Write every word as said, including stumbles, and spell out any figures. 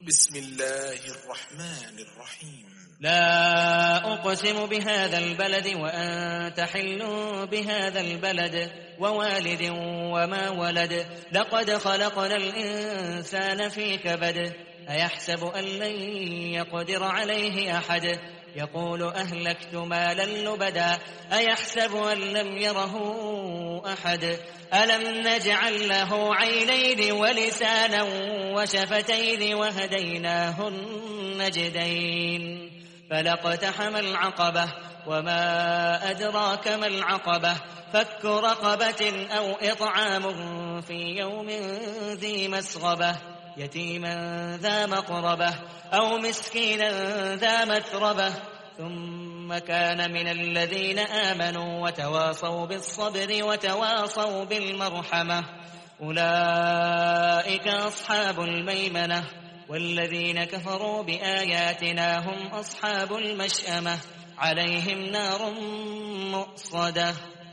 بسم الله الرحمن الرحيم. لا أقسم بهذا البلد وأنت حل بهذا البلد ووالد وما ولد لقد خلقنا الإنسان في كبد أيحسب أن لن يقدر عليه أحد يقول أهلكت مالا لبدا أيحسب أن لم يره أحد ألم نجعل له عينين ولسانا وشفتين وهديناه النجدين فلاقتحم العقبة وما أدراك ما العقبة فك رقبة أو إطعام في يوم ذي مسغبة يتيما ذا مقربة أو مسكينا ذا متربة ثم كان من الذين آمنوا وتواصوا بالصبر وتواصوا بالمرحمة أولئك أصحاب الميمنة والذين كفروا بآياتنا هم أصحاب المشأمة عليهم نار مؤصدة